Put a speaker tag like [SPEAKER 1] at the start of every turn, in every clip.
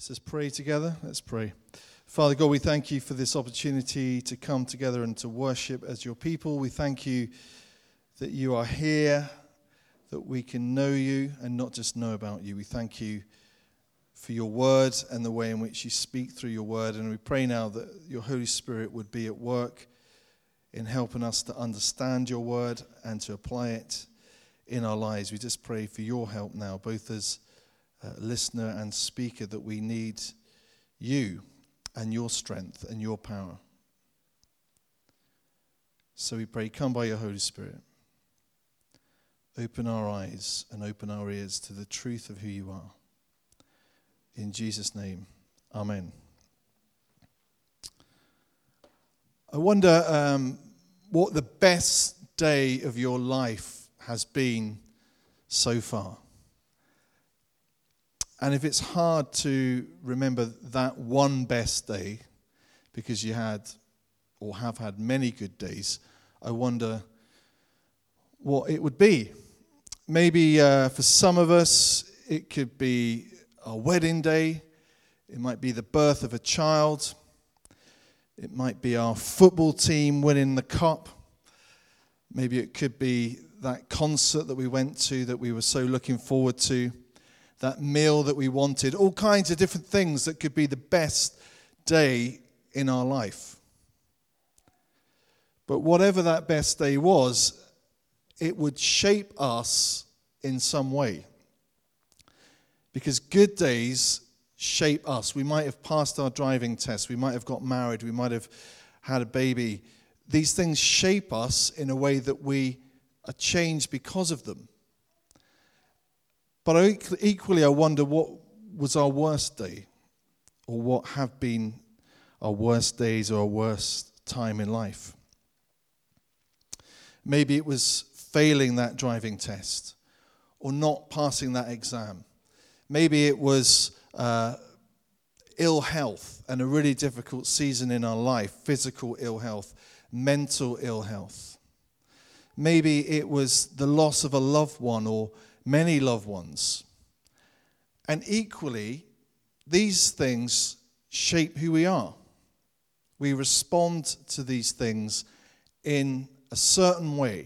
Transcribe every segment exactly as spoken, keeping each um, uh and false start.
[SPEAKER 1] Let's just pray together. Let's pray. Father God, we thank you for this opportunity to come together and to worship as your people. We thank you that you are here, that we can know you and not just know about you. We thank you for your word and the way in which you speak through your word. And we pray now that your Holy Spirit would be at work in helping us to understand your word and to apply it in our lives. We just pray for your help now, both as a listener and speaker, that we need you and your strength and your power. So we pray, come by your Holy Spirit. Open our eyes and open our ears to the truth of who you are. In Jesus' name, amen. I wonder um, what the best day of your life has been so far. And if it's hard to remember that one best day, because you had or have had many good days, I wonder what it would be. Maybe uh, for some of us, it could be a wedding day. It might be the birth of a child. It might be our football team winning the cup. Maybe it could be that concert that we went to that we were so looking forward to. That meal that we wanted, all kinds of different things that could be the best day in our life. But whatever that best day was, it would shape us in some way. Because good days shape us. We might have passed our driving test, we might have got married, we might have had a baby. These things shape us in a way that we are changed because of them. But equally, I wonder what was our worst day, or what have been our worst days or our worst time in life. Maybe it was failing that driving test, or not passing that exam. Maybe it was uh, ill health and a really difficult season in our life, physical ill health, mental ill health. Maybe it was the loss of a loved one or many loved ones. And equally, these things shape who we are. We respond to these things in a certain way.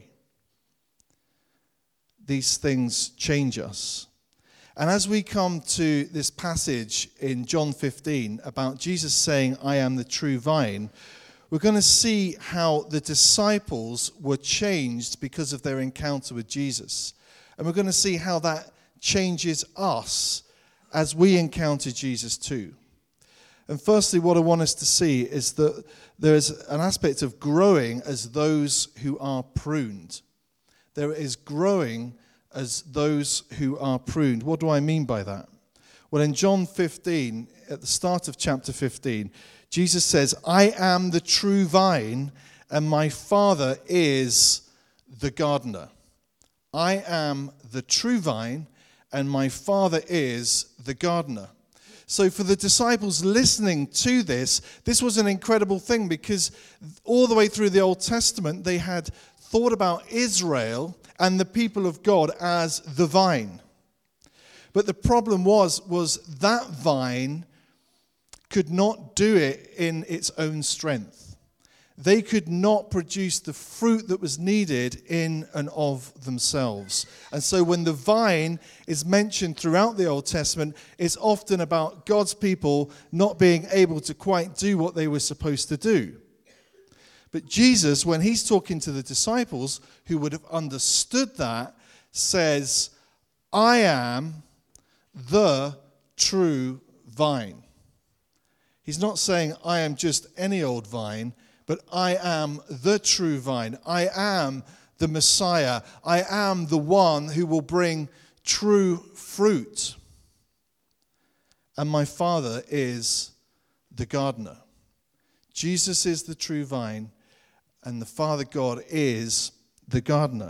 [SPEAKER 1] These things change us. And as we come to this passage in John fifteen about Jesus saying, I am the true vine, we're going to see how the disciples were changed because of their encounter with Jesus. And we're going to see how that changes us as we encounter Jesus too. And firstly, what I want us to see is that there is an aspect of growing as those who are pruned. There is growing as those who are pruned. What do I mean by that? Well, in John fifteen, at the start of chapter fifteen, Jesus says, I am the true vine, and my Father is the gardener. I am the true vine, and my Father is the gardener. So for the disciples listening to this, this was an incredible thing, because all the way through the Old Testament, they had thought about Israel and the people of God as the vine. But the problem was, was that vine could not do it in its own strength. They could not produce the fruit that was needed in and of themselves. And so when the vine is mentioned throughout the Old Testament, it's often about God's people not being able to quite do what they were supposed to do. But Jesus, when he's talking to the disciples who would have understood that, says, I am the true vine. He's not saying, I am just any old vine, but I am the true vine. I am the Messiah. I am the one who will bring true fruit. And my Father is the gardener. Jesus is the true vine, and the Father God is the gardener.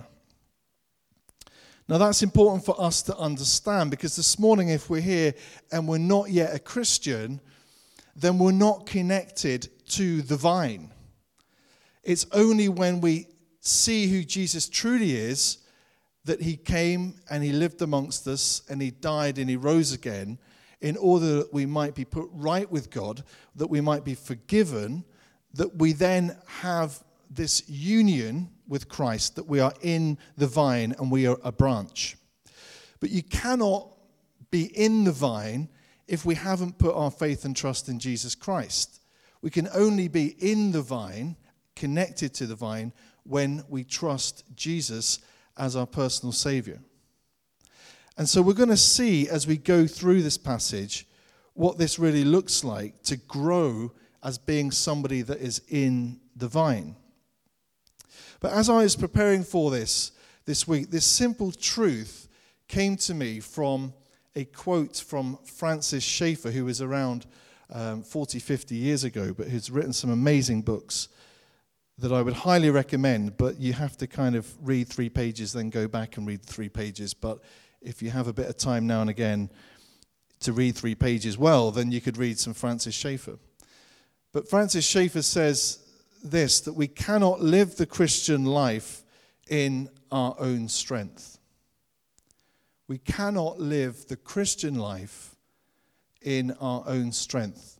[SPEAKER 1] Now that's important for us to understand, because this morning, if we're here and we're not yet a Christian, then we're not connected to the vine. It's only when we see who Jesus truly is, that he came and he lived amongst us and he died and he rose again, in order that we might be put right with God, that we might be forgiven, that we then have this union with Christ, that we are in the vine and we are a branch. But you cannot be in the vine if we haven't put our faith and trust in Jesus Christ. We can only be in the vine, connected to the vine, when we trust Jesus as our personal Savior. And so we're going to see as we go through this passage what this really looks like to grow as being somebody that is in the vine. But as I was preparing for this this week, this simple truth came to me from a quote from Francis Schaeffer, who was around um, forty, fifty years ago, but who's written some amazing books that I would highly recommend, but you have to kind of read three pages, then go back and read three pages. But if you have a bit of time now and again to read three pages well, then you could read some Francis Schaeffer. But Francis Schaeffer says this, that we cannot live the Christian life in our own strength. We cannot live the Christian life in our own strength.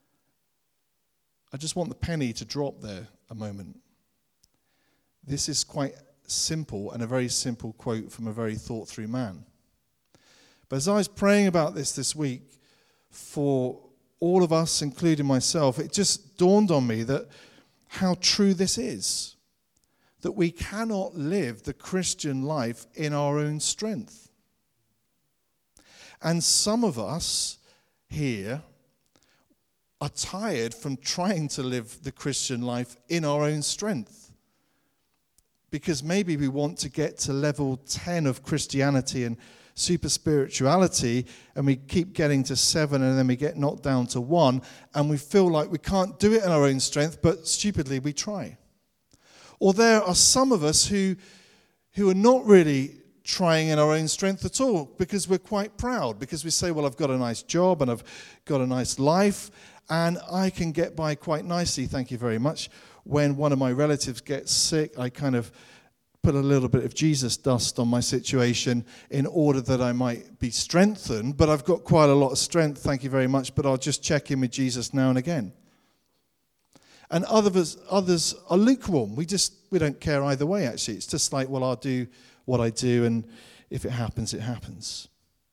[SPEAKER 1] I just want the penny to drop there a moment. This is quite simple and a very simple quote from a very thought-through man. But as I was praying about this this week, for all of us, including myself, it just dawned on me that how true this is. That we cannot live the Christian life in our own strength. And some of us here are tired from trying to live the Christian life in our own strength. Because maybe we want to get to level ten of Christianity and super spirituality, and we keep getting to seven, and then we get knocked down to one, and we feel like we can't do it in our own strength, but stupidly we try. Or there are some of us who, who are not really trying in our own strength at all, because we're quite proud, because we say, well, I've got a nice job, and I've got a nice life, and I can get by quite nicely, thank you very much. When one of my relatives gets sick, I kind of put a little bit of Jesus dust on my situation in order that I might be strengthened. But I've got quite a lot of strength, thank you very much, but I'll just check in with Jesus now and again. And others, others are lukewarm. We just, we don't care either way, actually. It's just like, well, I'll do what I do, and if it happens, it happens.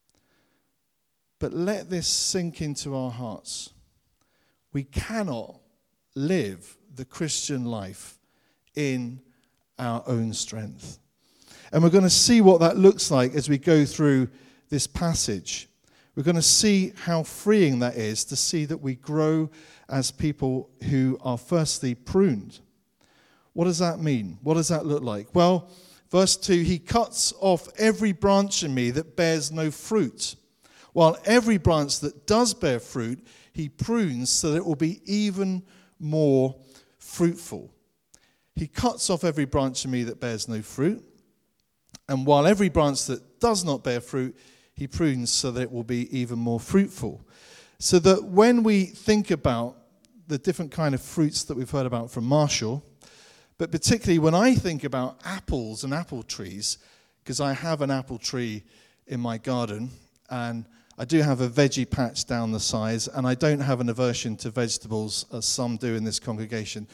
[SPEAKER 1] But let this sink into our hearts. We cannot live the Christian life in our own strength. And we're going to see what that looks like as we go through this passage. We're going to see how freeing that is to see that we grow as people who are firstly pruned. What does that mean? What does that look like? Well, verse two, he cuts off every branch in me that bears no fruit, while every branch that does bear fruit, he prunes so that it will be even more fruitful. He cuts off every branch in me that bears no fruit, and while every branch that does not bear fruit, he prunes so that it will be even more fruitful. So that when we think about the different kind of fruits that we've heard about from Marshall, but particularly when I think about apples and apple trees, because I have an apple tree in my garden, and I do have a veggie patch down the sides, and I don't have an aversion to vegetables, as some do in this congregation.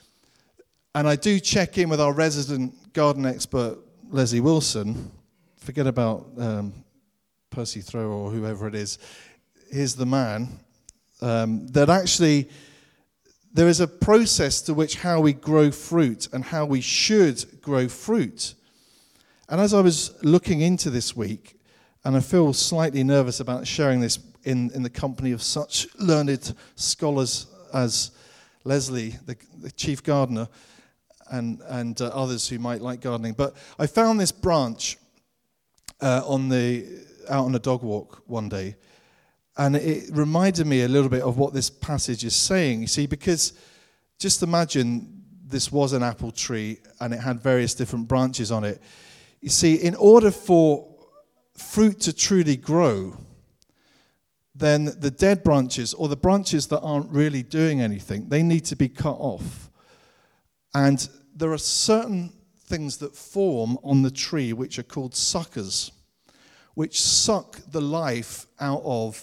[SPEAKER 1] And I do check in with our resident garden expert, Leslie Wilson. Forget about um, Percy Thrower or whoever it is. Here's the man. Um, that actually, there is a process to which how we grow fruit and how we should grow fruit. And as I was looking into this week, and I feel slightly nervous about sharing this in, in the company of such learned scholars as Leslie, the, the chief gardener, and, and uh, others who might like gardening. But I found this branch uh, on the out on a dog walk one day, and it reminded me a little bit of what this passage is saying. You see, because just imagine this was an apple tree, and it had various different branches on it. You see, in order for fruit to truly grow, then the dead branches, or the branches that aren't really doing anything, they need to be cut off. And there are certain things that form on the tree which are called suckers, which suck the life out of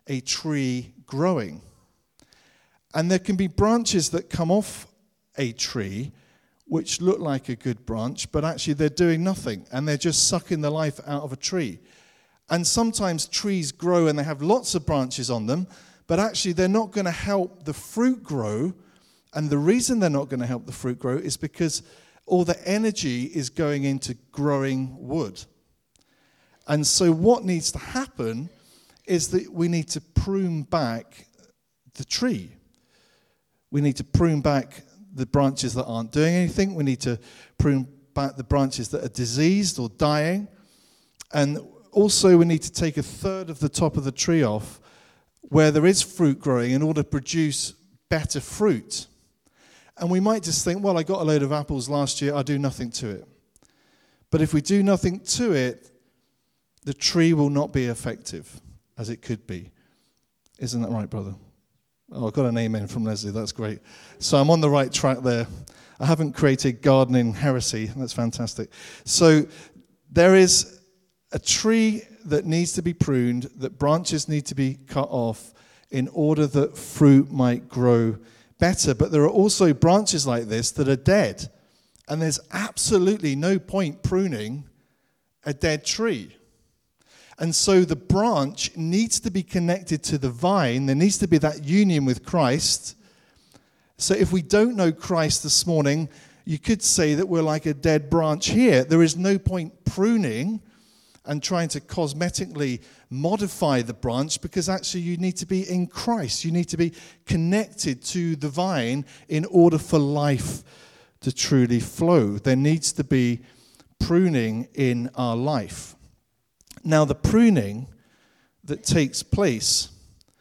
[SPEAKER 1] a tree growing. And there can be branches that come off a tree which look like a good branch, but actually they're doing nothing, and they're just sucking the life out of a tree. And sometimes trees grow and they have lots of branches on them, but actually they're not going to help the fruit grow. And the reason they're not going to help the fruit grow is because all the energy is going into growing wood. And so what needs to happen is that we need to prune back the tree. We need to prune back the branches that aren't doing anything. We need to prune back the branches that are diseased or dying. And also we need to take a third of the top of the tree off where there is fruit growing in order to produce better fruit. And we might just think, well, I got a load of apples last year, I'll do nothing to it. But if we do nothing to it, the tree will not be effective as it could be. Isn't that right, brother? Oh, I got an amen from Leslie. That's great. So I'm on the right track there. I haven't created gardening heresy. That's fantastic. So there is a tree that needs to be pruned, that branches need to be cut off in order that fruit might grow better. But there are also branches like this that are dead. And there's absolutely no point pruning a dead tree. And so the branch needs to be connected to the vine. There needs to be that union with Christ. So if we don't know Christ this morning, you could say that we're like a dead branch here. There is no point pruning and trying to cosmetically modify the branch, because actually you need to be in Christ. You need to be connected to the vine in order for life to truly flow. There needs to be pruning in our life. Now, the pruning that takes place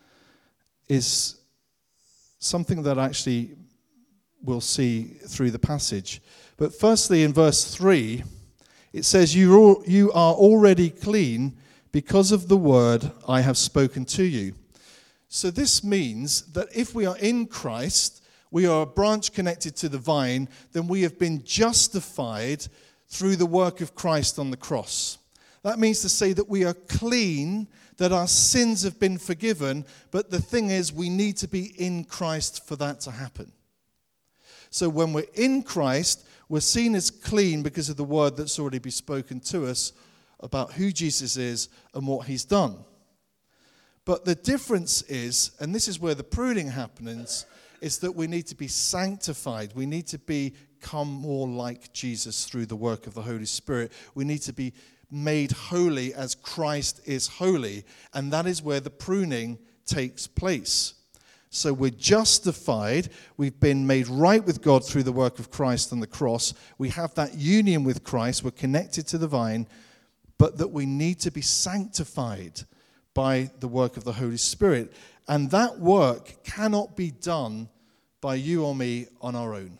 [SPEAKER 1] is something that actually we'll see through the passage. But firstly, in verse three, it says, you you are already clean because of the word I have spoken to you. So this means that if we are in Christ, we are a branch connected to the vine, then we have been justified through the work of Christ on the cross. That means to say that we are clean, that our sins have been forgiven, but the thing is, we need to be in Christ for that to happen. So when we're in Christ, we're seen as clean because of the word that's already been spoken to us about who Jesus is and what he's done. But the difference is, and this is where the pruning happens, is that we need to be sanctified. We need to become more like Jesus through the work of the Holy Spirit. We need to be made holy as Christ is holy, and that is where the pruning takes place. So we're justified, we've been made right with God through the work of Christ on the cross, we have that union with Christ, we're connected to the vine, but that we need to be sanctified by the work of the Holy Spirit, and that work cannot be done by you or me on our own.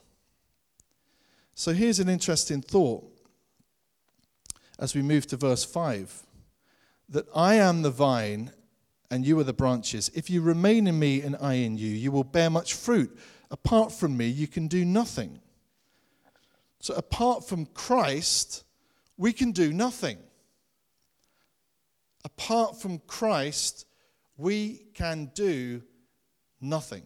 [SPEAKER 1] So here's an interesting thought as we move to verse five, that I am the vine and you are the branches. If you remain in me and I in you, you will bear much fruit. Apart from me, you can do nothing. So apart from Christ, we can do nothing. Apart from Christ, we can do nothing.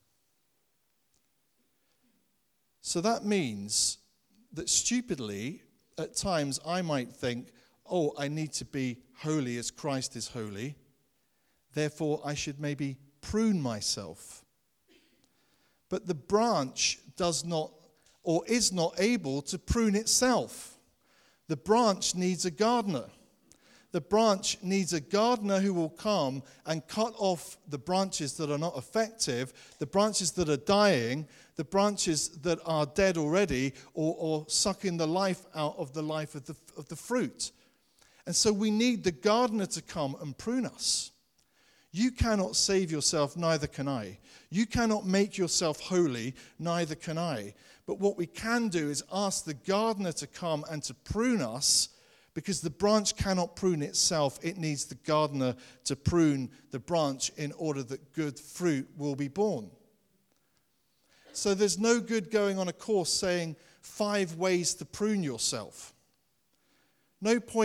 [SPEAKER 1] So that means that stupidly, at times I might think, oh, I need to be holy as Christ is holy. Therefore, I should maybe prune myself. But the branch does not or is not able to prune itself. The branch needs a gardener. The branch needs a gardener who will come and cut off the branches that are not effective, the branches that are dying, the branches that are dead already, or, or sucking the life out of the life of the, of the fruit. And so we need the gardener to come and prune us. You cannot save yourself, neither can I. You cannot make yourself holy, neither can I. But what we can do is ask the gardener to come and to prune us, because the branch cannot prune itself. It needs the gardener to prune the branch in order that good fruit will be born. So there's no good going on a course saying five ways to prune yourself. No point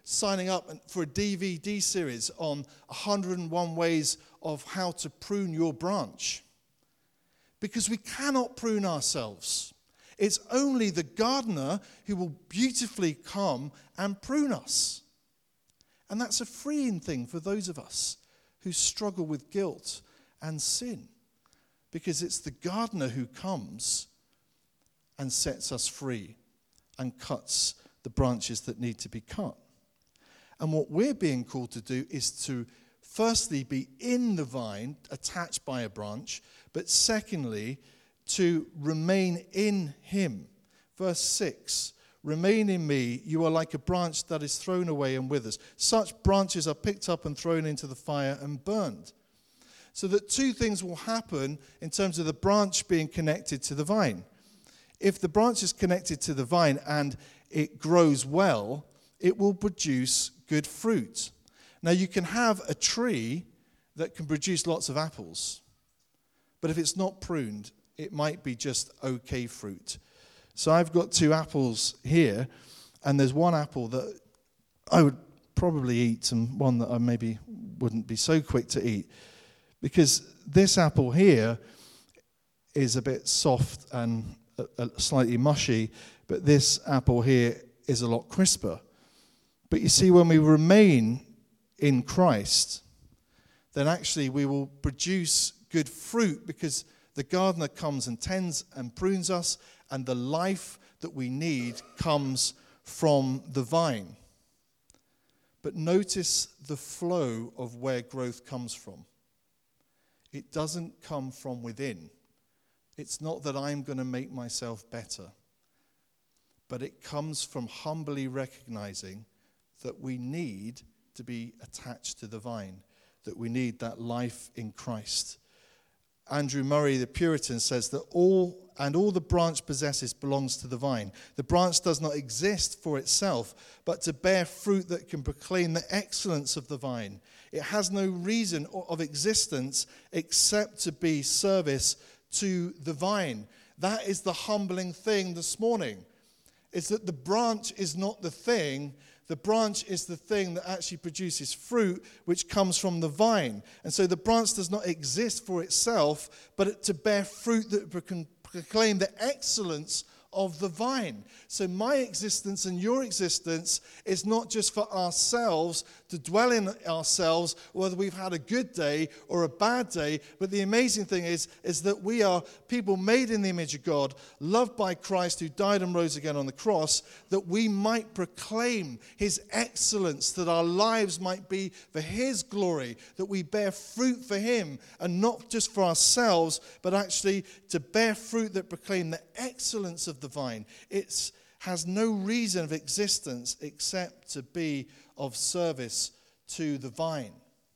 [SPEAKER 1] signing up for a D V D series on one hundred and one ways of how to prune your branch. Because we cannot prune ourselves. It's only the gardener who will beautifully come and prune us. And that's a freeing thing for those of us who struggle with guilt and sin. Because it's the gardener who comes and sets us free and cuts the branches that need to be cut. And what we're being called to do is to firstly be in the vine, attached by a branch, but secondly, to remain in him. Verse six, remain in me, you are like a branch that is thrown away and withers. Such branches are picked up and thrown into the fire and burned. So that two things will happen in terms of the branch being connected to the vine. If the branch is connected to the vine and it grows well, it will produce good fruit. Now, you can have a tree that can produce lots of apples, but if it's not pruned, it might be just okay fruit. So I've got two apples here, and there's one apple that I would probably eat and one that I maybe wouldn't be so quick to eat, because this apple here is a bit soft and slightly mushy, but this apple here is a lot crisper. But you see, when we remain in Christ, then actually we will produce good fruit, because the gardener comes and tends and prunes us, and the life that we need comes from the vine. But notice the flow of where growth comes from. It doesn't come from within. It's not that I'm going to make myself better, but it comes from humbly recognizing that we need to be attached to the vine, that we need that life in Christ. Andrew Murray, the Puritan, says that all and all the branch possesses belongs to the vine. The branch does not exist for itself, but to bear fruit that can proclaim the excellence of the vine. It has no reason of existence except to be service to the vine. That is the humbling thing this morning, is that the branch is not the thing. The branch is the thing that actually produces fruit, which comes from the vine. And so the branch does not exist for itself, but to bear fruit that can proclaim the excellence of the vine. So my existence and your existence is not just for ourselves, to dwell in ourselves, whether we've had a good day or a bad day. But the amazing thing is, is that we are people made in the image of God, loved by Christ, who died and rose again on the cross, that we might proclaim his excellence, that our lives might be for his glory, that we bear fruit for him, and not just for ourselves, but actually to bear fruit that proclaim the excellence of the vine. It has no reason of existence except to be of service to the vine.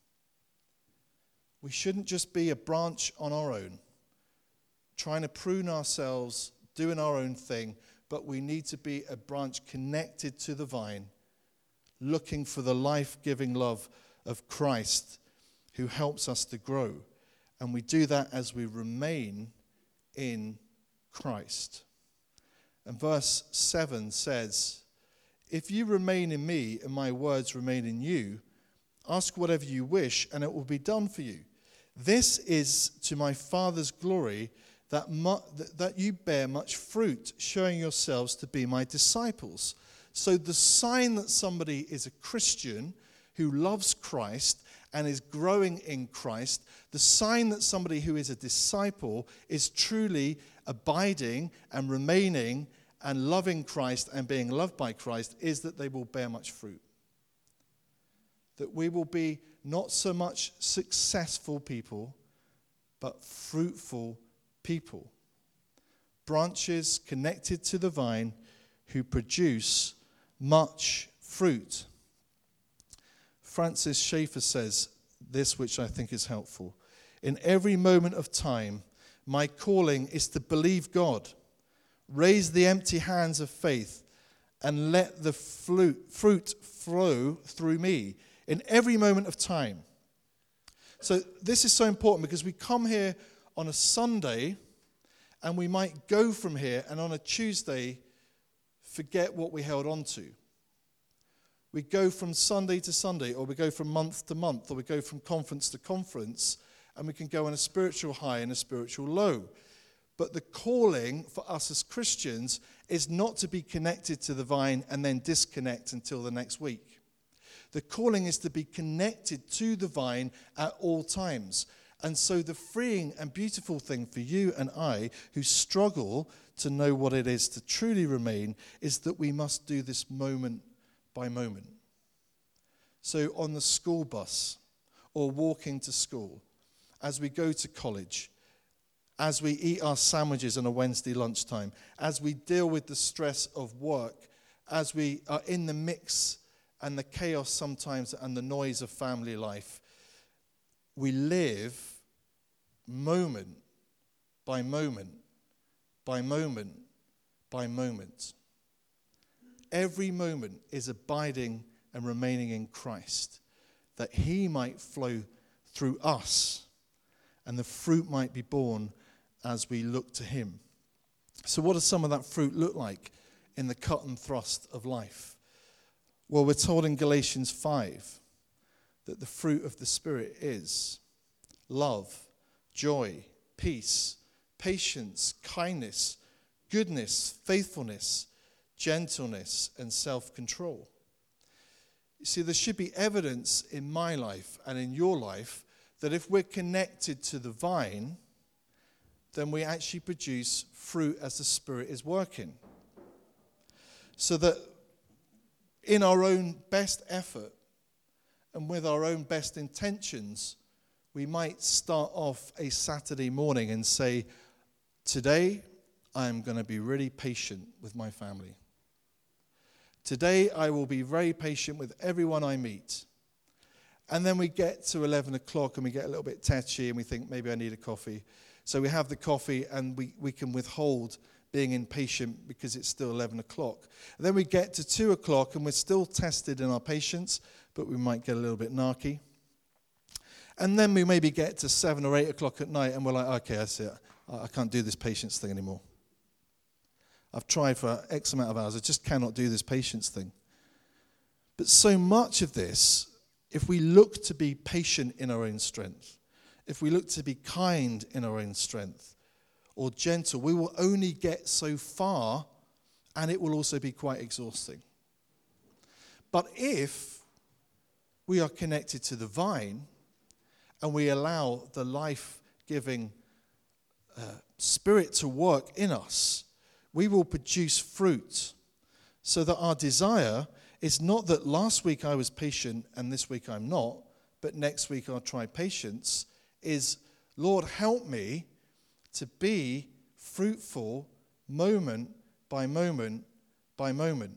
[SPEAKER 1] We shouldn't just be a branch on our own, trying to prune ourselves, doing our own thing, but we need to be a branch connected to the vine, looking for the life-giving love of Christ who helps us to grow. And we do that as we remain in Christ. And verse seven says, if you remain in me and my words remain in you, ask whatever you wish and it will be done for you. This is to my Father's glory, that, mu- that you bear much fruit, showing yourselves to be my disciples. So the sign that somebody is a Christian who loves Christ and is growing in Christ, the sign that somebody who is a disciple is truly abiding and remaining and loving Christ and being loved by Christ, is that they will bear much fruit. That we will be not so much successful people, but fruitful people. Branches connected to the vine who produce much fruit. Francis Schaeffer says this, which I think is helpful. In every moment of time, my calling is to believe God, raise the empty hands of faith, and let the fruit flow through me in every moment of time. So this is so important, because we come here on a Sunday and we might go from here and on a Tuesday forget what we held on to. We go from Sunday to Sunday, or we go from month to month, or we go from conference to conference, and we can go on a spiritual high and a spiritual low. But the calling for us as Christians is not to be connected to the vine and then disconnect until the next week. The calling is to be connected to the vine at all times. And so the freeing and beautiful thing for you and I who struggle to know what it is to truly remain is that we must do this moment by moment. So on the school bus, or walking to school, as we go to college, as we eat our sandwiches on a Wednesday lunchtime, as we deal with the stress of work, as we are in the mix and the chaos sometimes and the noise of family life, we live moment by moment by moment by moment. Every moment is abiding and remaining in Christ, that he might flow through us and the fruit might be born as we look to him. So what does some of that fruit look like in the cut and thrust of life? Well, we're told in Galatians five that the fruit of the Spirit is love, joy, peace, patience, kindness, goodness, faithfulness, gentleness, and self-control. You see, there should be evidence in my life and in your life that if we're connected to the vine, then we actually produce fruit as the Spirit is working. So that in our own best effort and with our own best intentions, we might start off a Saturday morning and say, today I'm going to be really patient with my family. Today I will be very patient with everyone I meet. And then we get to eleven o'clock and we get a little bit tetchy and we think, maybe I need a coffee. So we have the coffee and we, we can withhold being impatient because it's still eleven o'clock. And then we get to two o'clock and we're still tested in our patience, but we might get a little bit narky. And then we maybe get to seven or eight o'clock at night and we're like, okay, that's it. I can't do this patience thing anymore. I've tried for X amount of hours. I just cannot do this patience thing. But so much of this, if we look to be patient in our own strength, if we look to be kind in our own strength, or gentle, we will only get so far, and it will also be quite exhausting. But if we are connected to the vine, and we allow the life-giving uh, Spirit to work in us, we will produce fruit, so that our desire is not that last week I was patient and this week I'm not, but next week I'll try patience, is, Lord, help me to be fruitful moment by moment by moment.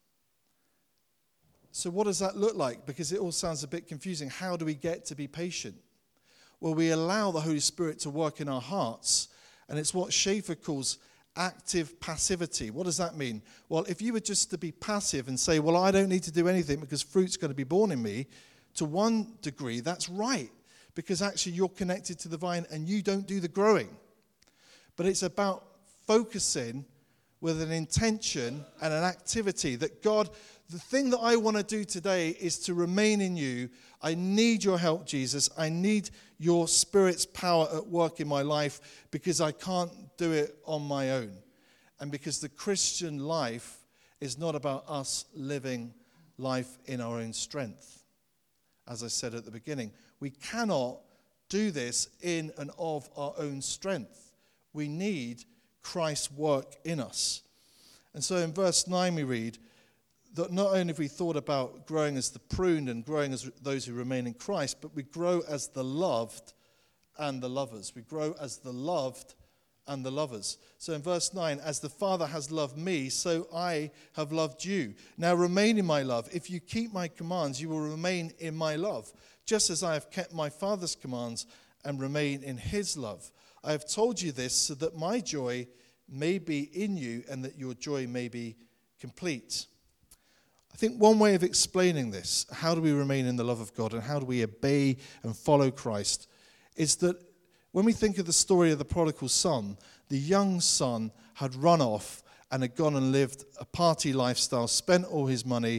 [SPEAKER 1] So what does that look like? Because it all sounds a bit confusing. How do we get to be patient? Well, we allow the Holy Spirit to work in our hearts, and it's what Schaeffer calls active passivity. What does that mean? Well, if you were just to be passive and say, well, I don't need to do anything because fruit's going to be born in me, to one degree, that's right, because actually you're connected to the vine and you don't do the growing. But it's about focusing with an intention and an activity that God, the thing that I want to do today is to remain in you. I need your help, Jesus. I need your Spirit's power at work in my life because I can't do it on my own. And because the Christian life is not about us living life in our own strength. As I said at the beginning, we cannot do this in and of our own strength. We need Christ's work in us. And so in verse nine we read that not only have we thought about growing as the pruned and growing as those who remain in Christ, but we grow as the loved and the lovers. We grow as the loved and the lovers. So in verse nine, as the Father has loved me, so I have loved you. Now remain in my love. If you keep my commands, you will remain in my love, just as I have kept my Father's commands and remain in his love. I have told you this so that my joy may be in you and that your joy may be complete. I think one way of explaining this, how do we remain in the love of God and how do we obey and follow Christ, is that when we think of the story of the prodigal son, the young son had run off and had gone and lived a party lifestyle, spent all his money,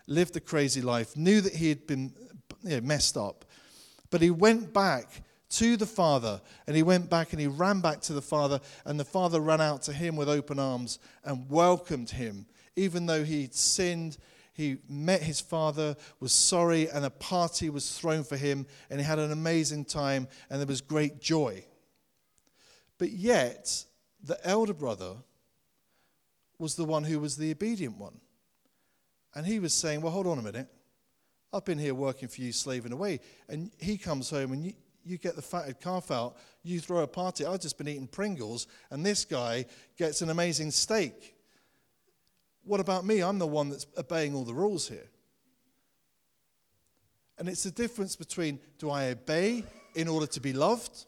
[SPEAKER 1] lived a crazy life, knew that he had been you know, messed up. But he went back to the Father, and he went back and he ran back to the Father, and the Father ran out to him with open arms and welcomed him. Even though he'd sinned, he met his Father, was sorry, and a party was thrown for him, and he had an amazing time, and there was great joy. But yet, the elder brother was the one who was the obedient one. And he was saying, well, hold on a minute. I've been here working for you, slaving away. And he comes home and you, you get the fatted calf out. You throw a party. I've just been eating Pringles. And this guy gets an amazing steak. What about me? I'm the one that's obeying all the rules here. And it's the difference between, do I obey in order to be loved?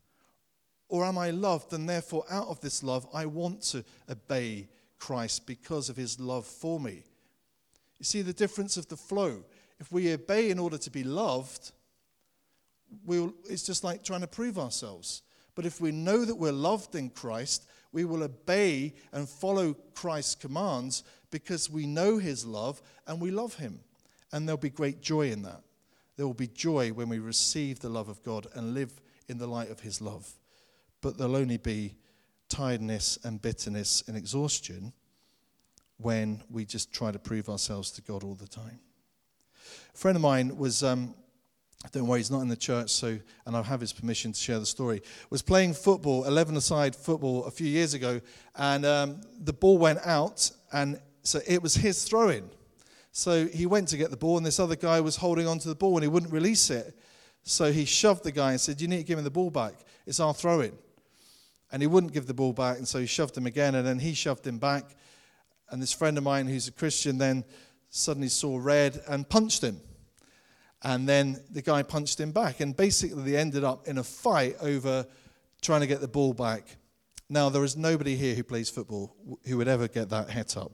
[SPEAKER 1] Or am I loved, and therefore out of this love, I want to obey Christ because of his love for me? You see the difference of the flow. If we obey in order to be loved, we'll, it's just like trying to prove ourselves. But if we know that we're loved in Christ, we will obey and follow Christ's commands because we know his love and we love him. And there'll be great joy in that. There will be joy when we receive the love of God and live in the light of his love. But there'll only be tiredness and bitterness and exhaustion when we just try to prove ourselves to God all the time. A friend of mine was, um, don't worry, he's not in the church, so and I have his permission to share the story, was playing football, eleven-a-side football, a few years ago, and um, the ball went out, and so it was his throw-in. So he went to get the ball, and this other guy was holding on to the ball, and he wouldn't release it. So he shoved the guy and said, you need to give me the ball back. It's our throw-in. And he wouldn't give the ball back, and so he shoved him again, and then he shoved him back. And this friend of mine who's a Christian then suddenly saw red and punched him. And then the guy punched him back. And basically they ended up in a fight over trying to get the ball back. Now, there is nobody here who plays football who would ever get that het up.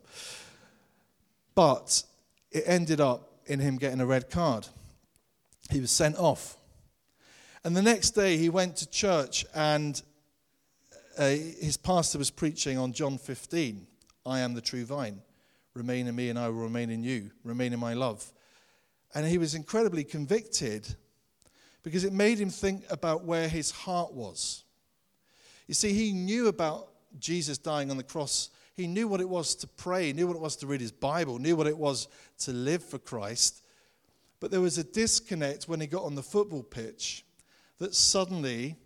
[SPEAKER 1] But it ended up in him getting a red card. He was sent off. And the next day he went to church, and uh, his pastor was preaching on John fifteen. I am the true vine. Remain in me and I will remain in you. Remain in my love. And he was incredibly convicted because it made him think about where his heart was. You see, he knew about Jesus dying on the cross. He knew what it was to pray, knew what it was to read his Bible, knew what it was to live for Christ. But there was a disconnect when he got on the football pitch that suddenly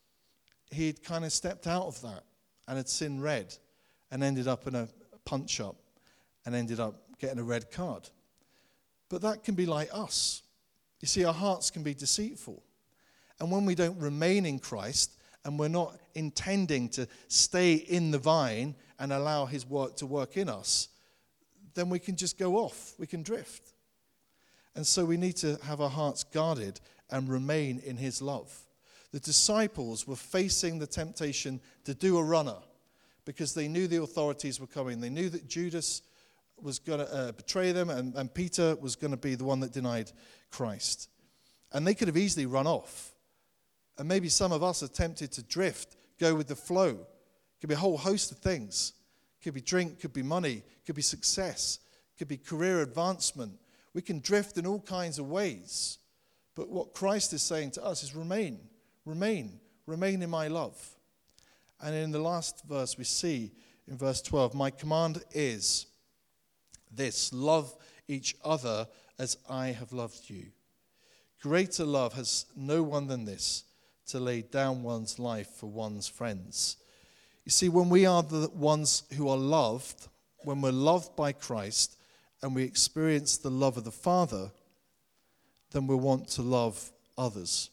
[SPEAKER 1] he'd kind of stepped out of that and had seen red and ended up in a punch-up and ended up getting a red card. But that can be like us. You see, our hearts can be deceitful. And when we don't remain in Christ and we're not intending to stay in the vine and allow his work to work in us, then we can just go off. We can drift. And so we need to have our hearts guarded and remain in his love. The disciples were facing the temptation to do a runner because they knew the authorities were coming. They knew that Judas was going to uh, betray them, and, and Peter was going to be the one that denied Christ. And they could have easily run off. And maybe some of us are tempted to drift, go with the flow. It could be a whole host of things. It could be drink, could be money, it could be success, it could be career advancement. We can drift in all kinds of ways. But what Christ is saying to us is remain, remain, remain in my love. And in the last verse we see in verse twelve, my command is this, love each other as I have loved you. Greater love has no one than this, to lay down one's life for one's friends. You see, when we are the ones who are loved, when we're loved by Christ and we experience the love of the Father, then we want to love others.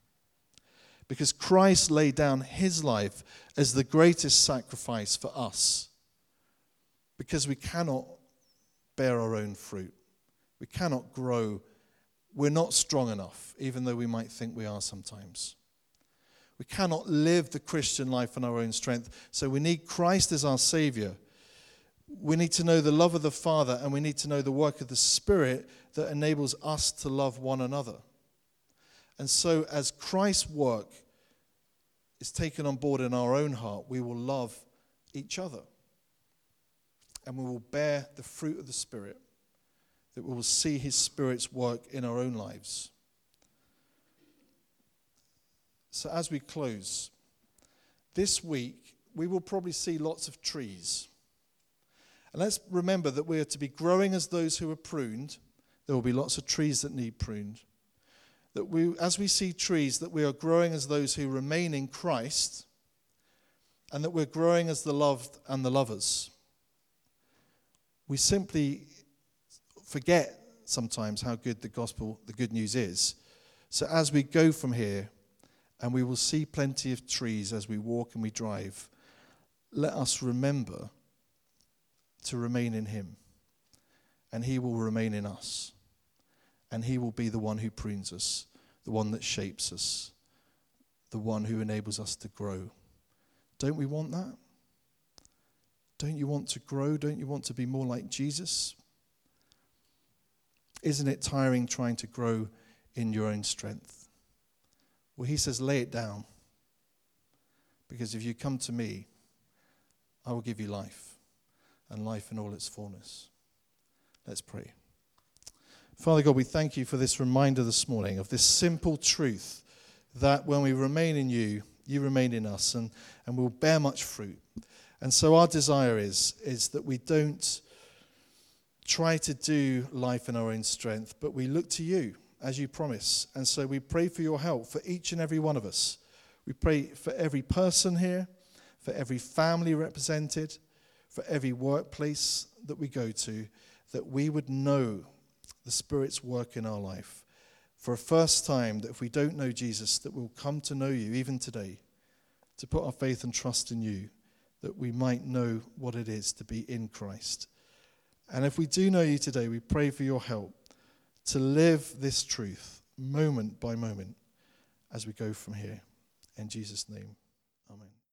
[SPEAKER 1] Because Christ laid down his life as the greatest sacrifice for us. Because we cannot bear our own fruit. We cannot grow. We're not strong enough, even though we might think we are sometimes. We cannot live the Christian life on our own strength. So we need Christ as our Savior. We need to know the love of the Father, and we need to know the work of the Spirit that enables us to love one another. And so as Christ's work is taken on board in our own heart, we will love each other. And we will bear the fruit of the Spirit. that we will see his Spirit's work in our own lives. So as we close, this week we will probably see lots of trees. And let's remember that we are to be growing as those who are pruned. There will be lots of trees that need pruned. That we, as we see trees, that we are growing as those who remain in Christ, and that we're growing as the loved and the lovers. We simply forget sometimes how good the gospel, the good news is. So as we go from here, and we will see plenty of trees as we walk and we drive, let us remember to remain in him, and he will remain in us, and he will be the one who prunes us, the one that shapes us, the one who enables us to grow. Don't we want that? Don't you want to grow? Don't you want to be more like Jesus? Isn't it tiring trying to grow in your own strength? Well, he says, lay it down. Because if you come to me, I will give you life, and life in all its fullness. Let's pray. Father God, we thank you for this reminder this morning of this simple truth that when we remain in you, you remain in us, and, and we'll bear much fruit. And so our desire is, is that we don't try to do life in our own strength, but we look to you as you promise. And so we pray for your help for each and every one of us. We pray for every person here, for every family represented, for every workplace that we go to, that we would know the Spirit's work in our life. For a first time, that if we don't know Jesus, that we'll come to know you even today, to put our faith and trust in you, that we might know what it is to be in Christ. And if we do know you today, we pray for your help to live this truth moment by moment as we go from here. In Jesus' name, amen.